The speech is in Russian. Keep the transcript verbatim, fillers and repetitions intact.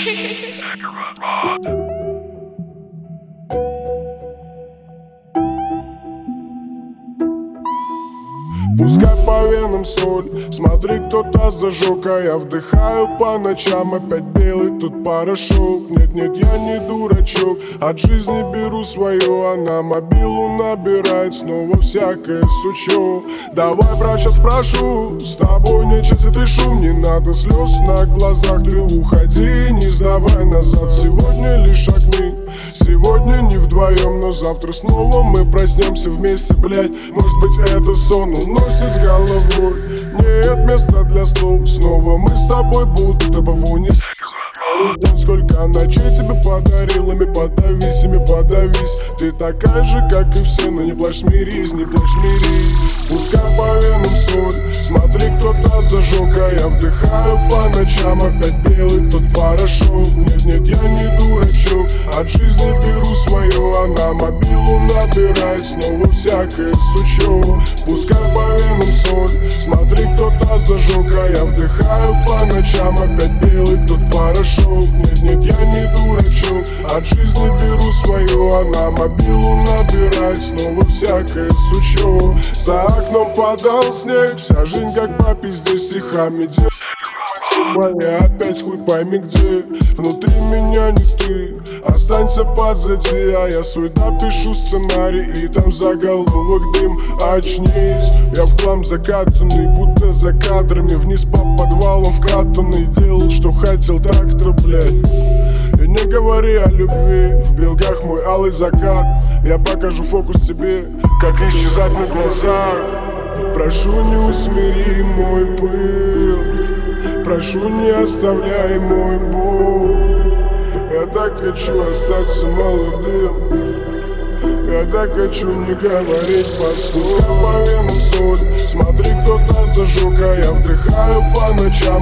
Пускай по венам соль, смотри, кто-то зажег, а я вдыхаю по ночам опять белый тут порошок. Нет-нет, я не дурачок, от жизни беру свое, а на мобилу набирает снова всякое сучок. Давай, врача, спрошу, с тобой нечистый шум, не надо слез на глазах, ты уходи, не сдавай назад. Сегодня лишь огни, сегодня не вдвоем, но завтра снова мы проснемся вместе, блять. Может быть, это сон уносит с головой, нет места для слов. Снова мы с тобой будто бы в унисон. Сколько ночей тебе подарил, ими подавись, ими подавись. Ты такая же, как и все, но не плачь, смирись, не плачь, смирись. Пускай по венам соль, смотри, кто-то зажег, а я вдыхаю по ночам опять белый тот порошок. Нет-нет, я не дурачок, от жизни беру свое, а на мобилу набирает снова всякое сучок. Пускай по венам соль, смотри, кто-то зажег, а я вдыхаю по ночам опять белый тот порошок. Нет-нет, я не дурачок, от жизни беру свое, а на мобилу набирает снова всякое сучок. За окном падал снег, вся жизнь как по пизде стихами делает. Я опять хуй пойми где, внутри меня не ты, останься позади, а я суета пишу сценарий, и там заголовок дым. Очнись, я в хлам закатанный, будто за кадрами, вниз по подвалам вкатанный, делал, что хотел, так-то, блядь. И не говори о любви, в белках мой алый закат, я покажу фокус тебе, как исчезать на глазах. Прошу, не усмири мой пыл, прошу, не оставляй мой боль. Я так хочу остаться молодым, я так хочу не говорить по по венам соль, смотри, кто-то зажег, а я вдыхаю по ночам